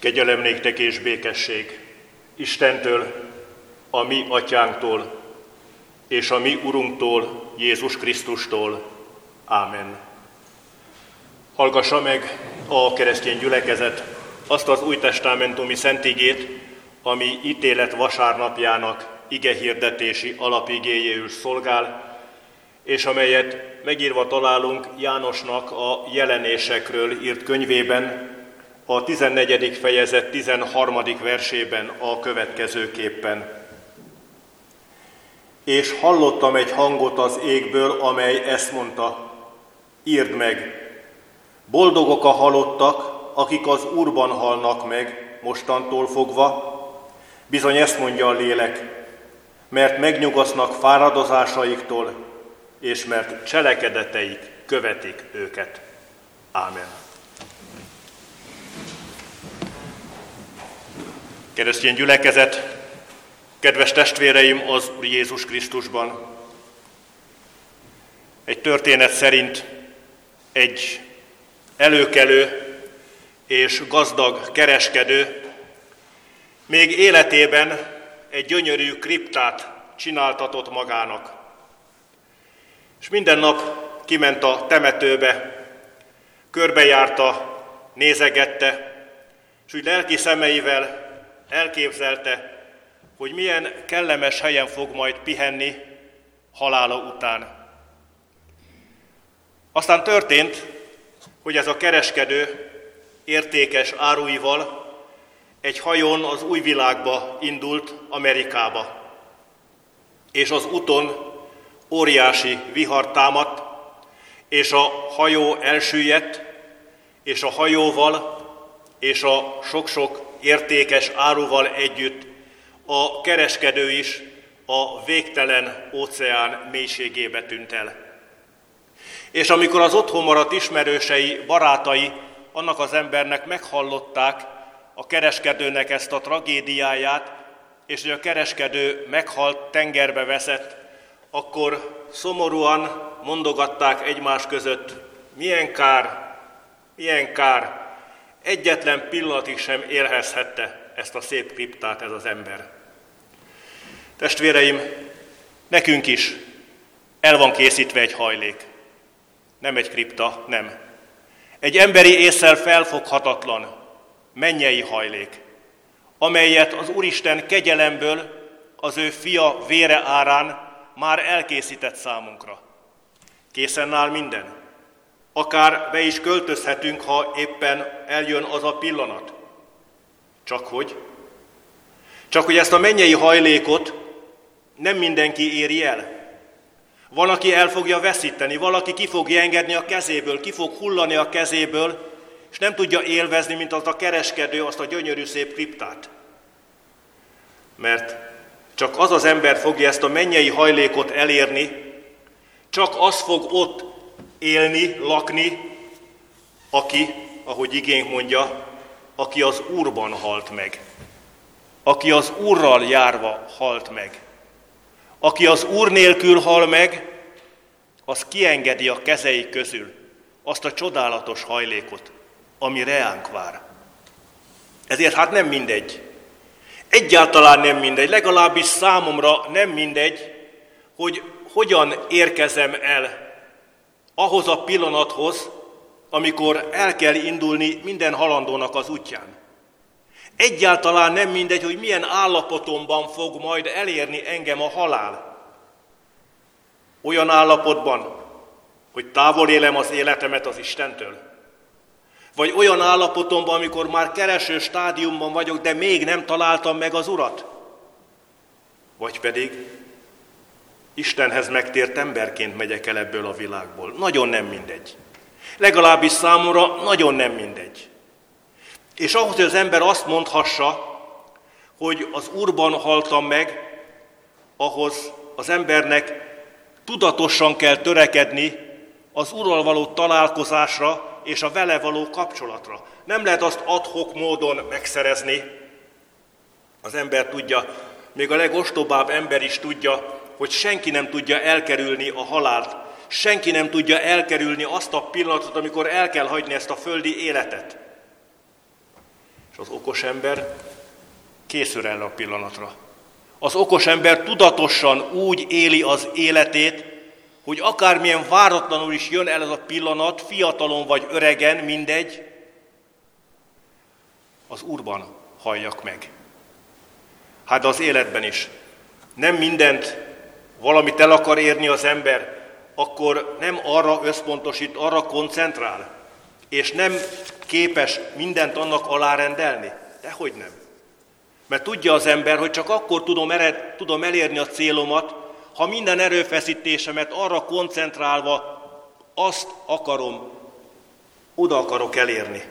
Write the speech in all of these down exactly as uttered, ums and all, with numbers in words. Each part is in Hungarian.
Kegyelem néktek és békesség Istentől, a mi atyánktól, és a mi Urunktól, Jézus Krisztustól. Ámen. Hallgassa meg a keresztény gyülekezet azt az újtestamentumi szentigét, ami ítélet vasárnapjának igehirdetési alapigéjéül szolgál, és amelyet megírva találunk Jánosnak a Jelenésekről írt könyvében, a tizennegyedik fejezet tizenharmadik versében a következőképpen. És hallottam egy hangot az égből, amely ezt mondta: írd meg, boldogok a halottak, akik az Úrban halnak meg mostantól fogva, bizony ezt mondja a lélek, mert megnyugodnak fáradozásaiktól, és mert cselekedeteik követik őket. Ámen. Keresztény gyülekezet, kedves testvéreim az Úr Jézus Krisztusban! Egy történet szerint egy előkelő és gazdag kereskedő még életében egy gyönyörű kriptát csináltatott magának. És minden nap kiment a temetőbe, körbejárta, nézegette, és úgy lelki szemeivel elképzelte, hogy milyen kellemes helyen fog majd pihenni halála után. Aztán történt, hogy ez a kereskedő értékes áruival egy hajón az új világba indult, Amerikába. És az úton óriási vihar támadt, és a hajó elsüllyedt, és a hajóval és a sok-sok értékes áruval együtt a kereskedő is a végtelen óceán mélységébe tűnt el. És amikor az otthon maradt ismerősei, barátai annak az embernek meghallották a kereskedőnek ezt a tragédiáját, és hogy a kereskedő meghalt, tengerbe veszett, akkor szomorúan mondogatták egymás között: milyen kár, milyen kár, egyetlen pillanatig sem élvezhette ezt a szép kriptát ez az ember. Testvéreim, nekünk is el van készítve egy hajlék. Nem egy kripta, nem. Egy emberi ésszel felfoghatatlan, mennyei hajlék, amelyet az Úristen kegyelemből az ő fia vére árán már elkészített számunkra. Készen áll minden. Akár be is költözhetünk, ha éppen eljön az a pillanat. Csak hogy? Csak hogy ezt a mennyei hajlékot nem mindenki éri el. Van, aki el fogja veszíteni, valaki ki fogja engedni a kezéből, ki fog hullani a kezéből, és nem tudja élvezni, mint az a kereskedő, azt a gyönyörű szép kriptát. Mert csak az az ember fogja ezt a mennyei hajlékot elérni, csak az fog ott élni, lakni, aki, ahogy igénk mondja, aki az Úrban halt meg. Aki az Úrral járva halt meg. Aki az Úr nélkül hal meg, az kiengedi a kezei közül azt a csodálatos hajlékot, ami reánk vár. Ezért hát nem mindegy. Egyáltalán nem mindegy, legalábbis számomra nem mindegy, hogy hogyan érkezem el ahhoz a pillanathoz, amikor el kell indulni minden halandónak az útján. Egyáltalán nem mindegy, hogy milyen állapotomban fog majd elérni engem a halál. Olyan állapotban, hogy távol élem az életemet az Istentől. Vagy olyan állapotomban, amikor már kereső stádiumban vagyok, de még nem találtam meg az Urat. Vagy pedig Istenhez megtért emberként megyek el ebből a világból. Nagyon nem mindegy. Legalábbis számomra nagyon nem mindegy. És ahhoz, hogy az ember azt mondhassa, hogy az Úrban haltam meg, ahhoz az embernek tudatosan kell törekedni az Úrral való találkozásra és a vele való kapcsolatra. Nem lehet azt ad-hoc módon megszerezni. Az ember tudja, még a legostobább ember is tudja, hogy senki nem tudja elkerülni a halált, senki nem tudja elkerülni azt a pillanatot, amikor el kell hagyni ezt a földi életet. És az okos ember készül erre a pillanatra. Az okos ember tudatosan úgy éli az életét, hogy akármilyen váratlanul is jön el ez a pillanat, fiatalon vagy öregen, mindegy, az Úrban halljak meg. Hát de az életben is. Nem mindent valamit el akar érni az ember, akkor nem arra összpontosít, arra koncentrál, és nem képes mindent annak alárendelni. Dehogy nem. Mert tudja az ember, hogy csak akkor tudom, ered, tudom elérni a célomat, ha minden erőfeszítésemet arra koncentrálva azt akarom, oda akarok elérni.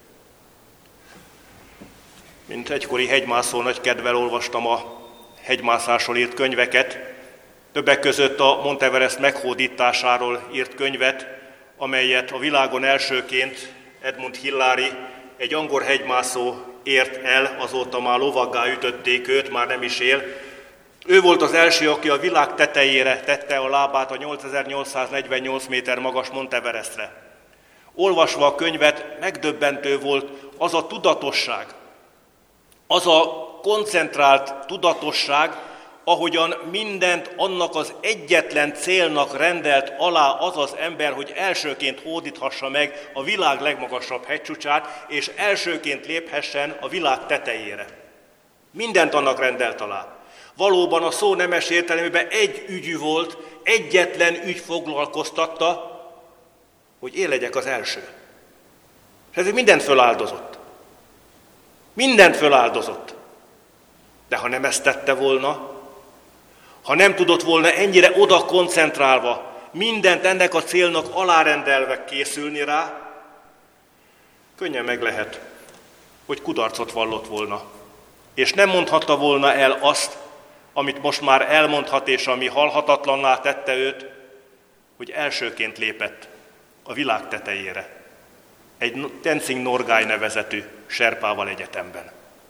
Mint egykori hegymászó nagy kedvel olvastam a hegymászásról írt könyveket, többek között a Monteverest meghódításáról írt könyvet, amelyet a világon elsőként Edmund Hillary, egy angol hegymászó ért el, azóta már lovaggá ütötték őt, már nem is él. Ő volt az első, aki a világ tetejére tette a lábát a nyolcezer-nyolcszáznegyvennyolc méter magas Monteverestre. Olvasva a könyvet megdöbbentő volt az a tudatosság, az a koncentrált tudatosság, ahogyan mindent annak az egyetlen célnak rendelt alá az az ember, hogy elsőként hódíthassa meg a világ legmagasabb hegycsúcsát, és elsőként léphessen a világ tetejére. Mindent annak rendelt alá. Valóban a szó nemes értelemében egy ügyű volt, egyetlen ügy foglalkoztatta, hogy én legyek az első. És ezért mindent föláldozott. Mindent föláldozott. De ha nem ezt tette volna, ha nem tudott volna ennyire oda koncentrálva, mindent ennek a célnak alárendelve készülni rá, könnyen meg lehet, hogy kudarcot vallott volna. És nem mondhatta volna el azt, amit most már elmondhat, és ami halhatatlanná tette őt, hogy elsőként lépett a világ tetejére. Egy Tenzing Norgay nevezetű serpával egyetemben.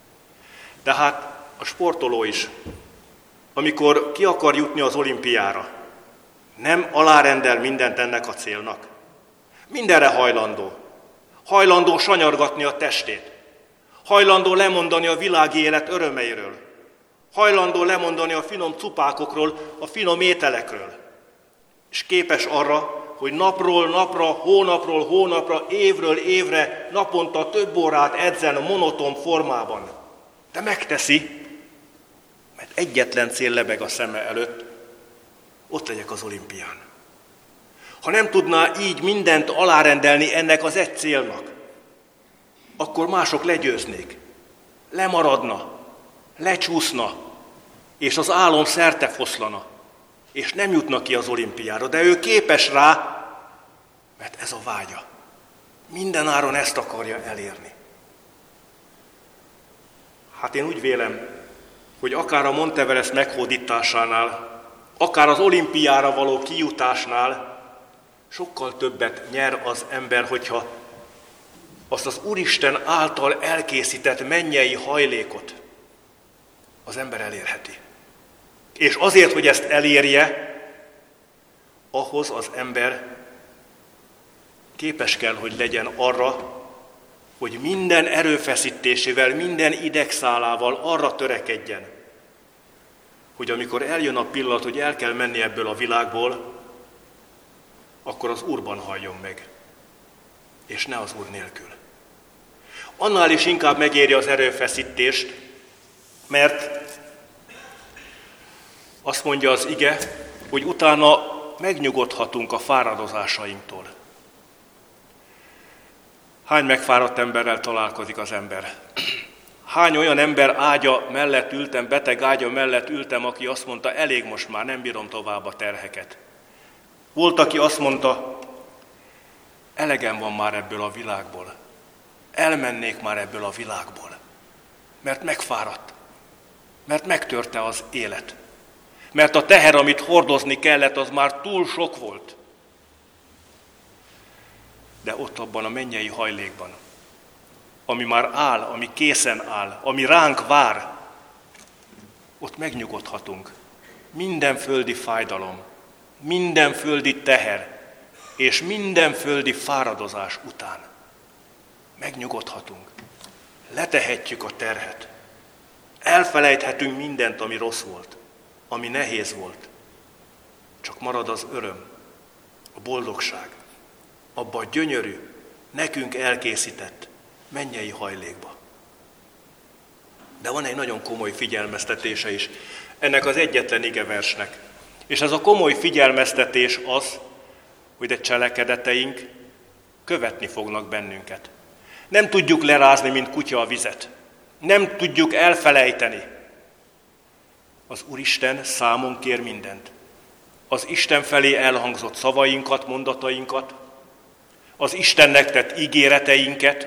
Tehát a sportoló is, amikor ki akar jutni az olimpiára, nem alárendel mindent ennek a célnak. Mindenre hajlandó. Hajlandó sanyargatni a testét. Hajlandó lemondani a világi élet örömeiről. Hajlandó lemondani a finom cupákokról, a finom ételekről. És képes arra, hogy napról napra, hónapról hónapra, évről évre, naponta több órát edzen a monoton formában. De megteszi, mert egyetlen cél lebeg a szeme előtt, ott legyek az olimpián. Ha nem tudná így mindent alárendelni ennek az egy célnak, akkor mások legyőznék, lemaradna, lecsúszna, és az álom szertefoszlana, és nem jutna ki az olimpiára, de ő képes rá, mert ez a vágya. Mindenáron ezt akarja elérni. Hát én úgy vélem, hogy akár a Monteverest meghódításánál, akár az olimpiára való kijutásnál sokkal többet nyer az ember, hogyha azt az Úristen által elkészített mennyei hajlékot az ember elérheti. És azért, hogy ezt elérje, ahhoz az ember képes kell, hogy legyen arra, hogy minden erőfeszítésével, minden idegszálával arra törekedjen, hogy amikor eljön a pillanat, hogy el kell menni ebből a világból, akkor az Úrban halljon meg, és ne az Úr nélkül. Annál is inkább megéri az erőfeszítést, mert azt mondja az ige, hogy utána megnyugodhatunk a fáradozásainktól. Hány megfáradt emberrel találkozik az ember? Hány olyan ember ágya mellett ültem, beteg ágya mellett ültem, aki azt mondta, elég most már, nem bírom tovább a terheket. Volt, aki azt mondta, elegem van már ebből a világból. Elmennék már ebből a világból. Mert megfáradt. Mert megtörte az élet. Mert a teher, amit hordozni kellett, az már túl sok volt. De ott abban a mennyei hajlékban, ami már áll, ami készen áll, ami ránk vár, ott megnyugodhatunk. Minden földi fájdalom, minden földi teher, és minden földi fáradozás után. Megnyugodhatunk. letehetjük a terhet. Elfelejthetünk mindent, ami rossz volt, ami nehéz volt. Csak marad az öröm, a boldogság, abba a gyönyörű, nekünk elkészített mennyei hajlékba. De van egy nagyon komoly figyelmeztetése is ennek az egyetlen igeversnek. És ez a komoly figyelmeztetés az, hogy a cselekedeteink követni fognak bennünket. Nem tudjuk lerázni, mint kutya a vizet. Nem tudjuk elfelejteni. Az Úristen számon kér mindent. Az Isten felé elhangzott szavainkat, mondatainkat, az Istennek tett ígéreteinket,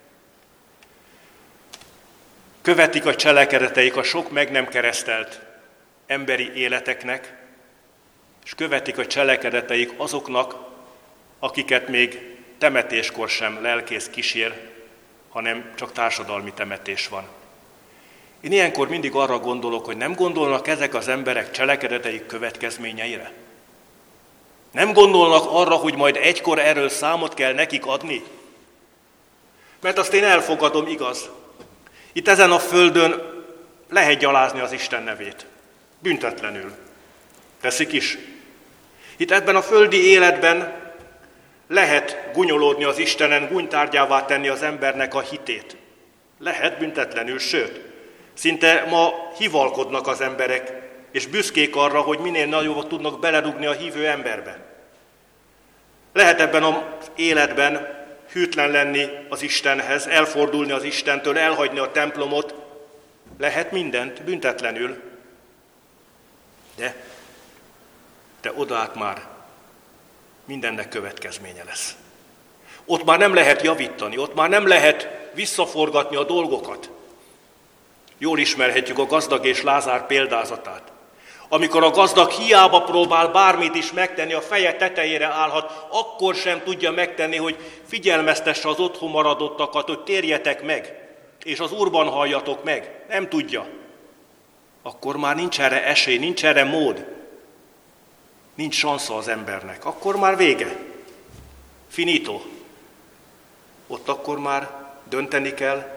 követik a cselekedeteik a sok meg nem keresztelt emberi életeknek, és követik a cselekedeteik azoknak, akiket még temetéskor sem lelkész kísér, hanem csak társadalmi temetés van. Én ilyenkor mindig arra gondolok, hogy nem gondolnak ezek az emberek cselekedeteik következményeire? Nem gondolnak arra, hogy majd egykor erről számot kell nekik adni? Mert azt én elfogadom, igaz. Itt ezen a földön lehet gyalázni az Isten nevét. Büntetlenül. Teszik is. Itt ebben a földi életben lehet gunyolódni az Istenen, gúnytárgyává tenni az embernek a hitét. Lehet büntetlenül, sőt, szinte ma hivalkodnak az emberek, és büszkék arra, hogy minél nagyobbat tudnak belerugni a hívő emberbe. Lehet ebben az életben hűtlen lenni az Istenhez, elfordulni az Istentől, elhagyni a templomot, lehet mindent büntetlenül, de, de odaát már mindennek következménye lesz. Ott már nem lehet javítani, ott már nem lehet visszaforgatni a dolgokat. Jól ismerhetjük a gazdag és Lázár példázatát. Amikor a gazdag hiába próbál bármit is megtenni, a feje tetejére állhat, akkor sem tudja megtenni, hogy figyelmeztesse az otthon maradottakat, hogy térjetek meg, és az Úrban halljatok meg. Nem tudja. Akkor már nincs erre esély, nincs erre mód. Nincs sansza az embernek. Akkor már vége. Finito. Ott akkor már dönteni kell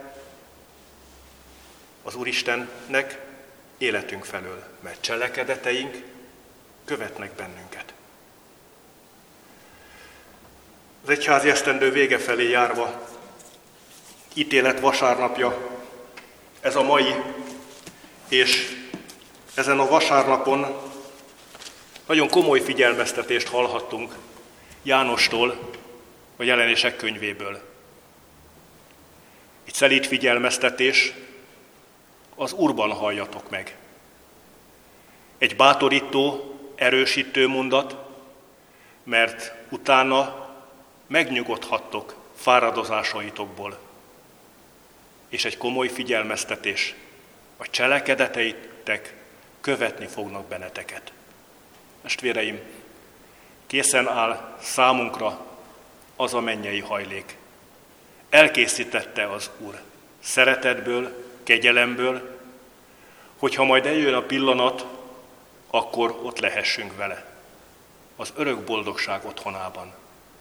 az Úristennek életünk felől, mert cselekedeteink követnek bennünket. Az egyházi esztendő vége felé járva, ítélet vasárnapja, ez a mai, és ezen a vasárnapon nagyon komoly figyelmeztetést hallhattunk Jánostól, a Jelenések könyvéből. Egy szelíd figyelmeztetés, az Úrban halljatok meg. Egy bátorító, erősítő mondat, mert utána megnyugodhattok fáradozásaitokból. És egy komoly figyelmeztetés, a cselekedeteitek követni fognak benneteket. Testvéreim, készen áll számunkra az a mennyei hajlék. Elkészítette az Úr szeretetből, kegyelemből, hogyha majd eljön a pillanat, akkor ott lehessünk vele, az örök boldogság otthonában.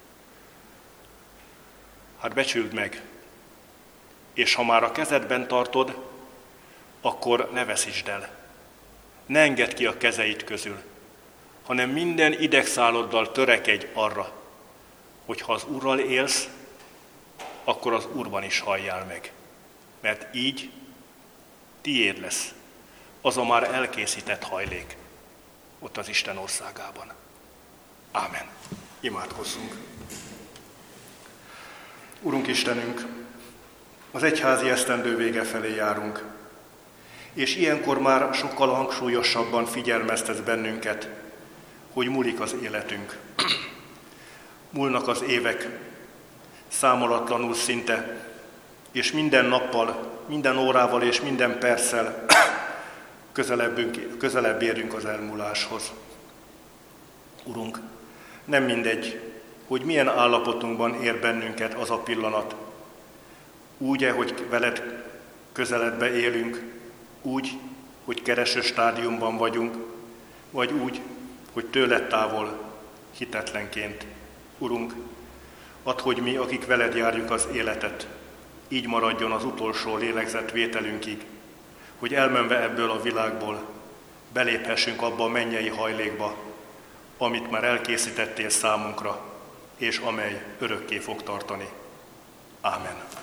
Hát becsüld meg, és ha már a kezedben tartod, akkor ne veszítsd el. Ne engedd ki a kezeid közül, hanem minden idegszáloddal törekedj arra, hogy ha az Úrral élsz, akkor az Úrban is halljál meg. Mert így tiéd lesz az a már elkészített hajlék ott az Isten országában. Ámen. Imádkozzunk. Urunk Istenünk, az egyházi esztendő vége felé járunk, és ilyenkor már sokkal hangsúlyosabban figyelmeztetsz bennünket, hogy múlik az életünk. Múlnak az évek, számolatlanul szinte, és minden nappal, minden órával és minden perccel közelebb, közelebb érünk az elmúláshoz. Urunk, nem mindegy, hogy milyen állapotunkban ér bennünket az a pillanat. Úgy-e, hogy veled közeledbe élünk, úgy, hogy kereső stádiumban vagyunk, vagy úgy, hogy tőled távol, hitetlenként. Urunk, add, hogy mi, akik veled járjuk az életet, így maradjon az utolsó lélegzetvételünkig, hogy elmenve ebből a világból beléphessünk abba a mennyei hajlékba, amit már elkészítettél számunkra, és amely örökké fog tartani. Ámen.